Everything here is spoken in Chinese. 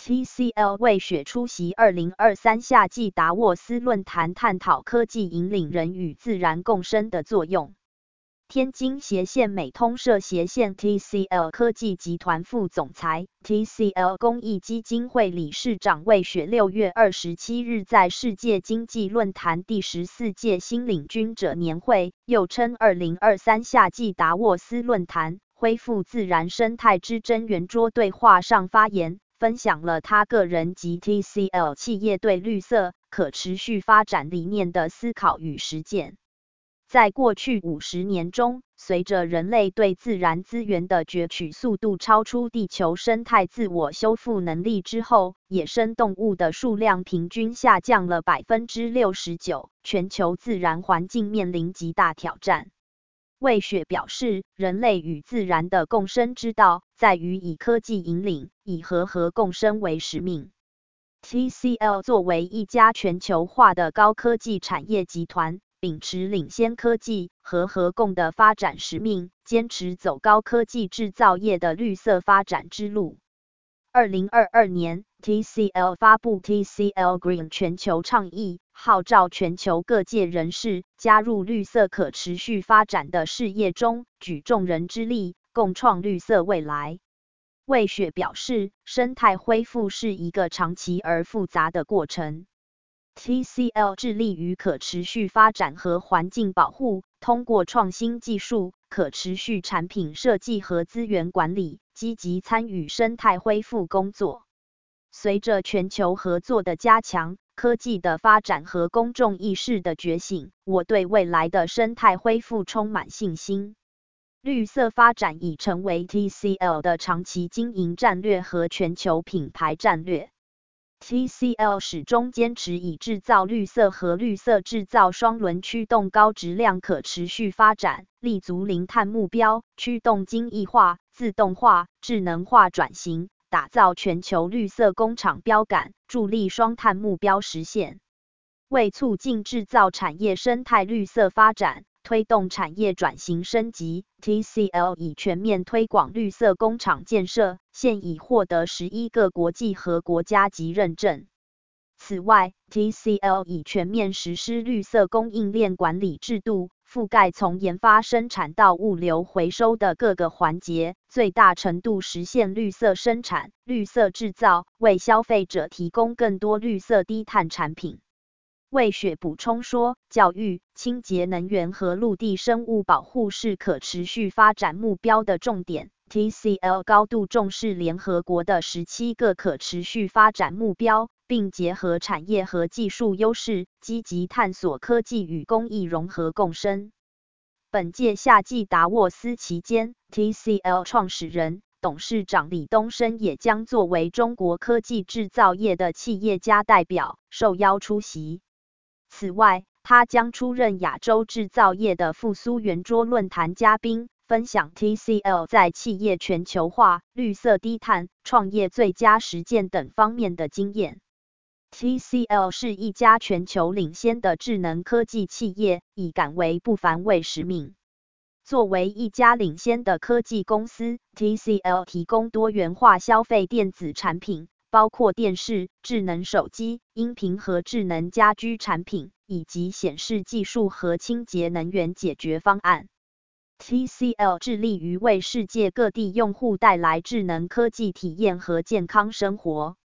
TCL 魏雪出席2023夏季达沃斯论坛，探讨科技引领人与自然共生的作用。天津斜线美通社斜线 TCL 科技集团副总裁、TCL 公益基金会理事长魏雪6月27日在世界经济论坛第14届新领军者年会，又称2023夏季达沃斯论坛恢复自然生态之真圆桌对话上发言，分享了他个人及 TCL 企业对绿色、可持续发展理念的思考与实践。在过去50年中，随着人类对自然资源的攫取速度超出地球生态自我修复能力之后，野生动物的数量平均下降了 69%， 全球自然环境面临极大挑战。魏雪表示，人类与自然的共生之道，在于以科技引领，以和共生为使命。TCL 作为一家全球化的高科技产业集团，秉持领先科技和共的发展使命，坚持走高科技制造业的绿色发展之路。2022年 ，TCL 发布 TCL Green 全球倡议，号召全球各界人士加入绿色可持续发展的事业中，举众人之力，共创绿色未来。魏雪表示，生态恢复是一个长期而复杂的过程。TCL 致力于可持续发展和环境保护，通过创新技术、可持续产品设计和资源管理，积极参与生态恢复工作。随着全球合作的加强，科技的发展和公众意识的觉醒，我对未来的生态恢复充满信心。绿色发展已成为 TCL 的长期经营战略和全球品牌战略。TCL 始终坚持以制造绿色和绿色制造双轮驱动高质量可持续发展，立足零碳目标，驱动精益化、自动化、智能化转型，打造全球绿色工厂标杆，助力双碳目标实现。为促进制造产业生态绿色发展，推动产业转型升级， TCL 已全面推广绿色工厂建设，现已获得11个国际和国家级认证。此外， TCL 已全面实施绿色供应链管理制度，覆盖从研发生产到物流回收的各个环节，最大程度实现绿色生产、绿色制造，为消费者提供更多绿色低碳产品。魏雪补充说，教育、清洁能源和陆地生物保护是可持续发展目标的重点。TCL 高度重视联合国的17个可持续发展目标，并结合产业和技术优势，积极探索科技与公益融合共生。本届夏季达沃斯期间， TCL 创始人、董事长李东生也将作为中国科技制造业的企业家代表，受邀出席。此外，他将出任亚洲制造业的复苏圆桌论坛嘉宾，分享 TCL 在企业全球化、绿色低碳、创业最佳实践等方面的经验。TCL 是一家全球领先的智能科技企业，以敢为不凡为使命。作为一家领先的科技公司， TCL 提供多元化消费电子产品，包括电视、智能手机、音频和智能家居产品，以及显示技术和清洁能源解决方案。TCL 致力于为世界各地用户带来智能科技体验和健康生活。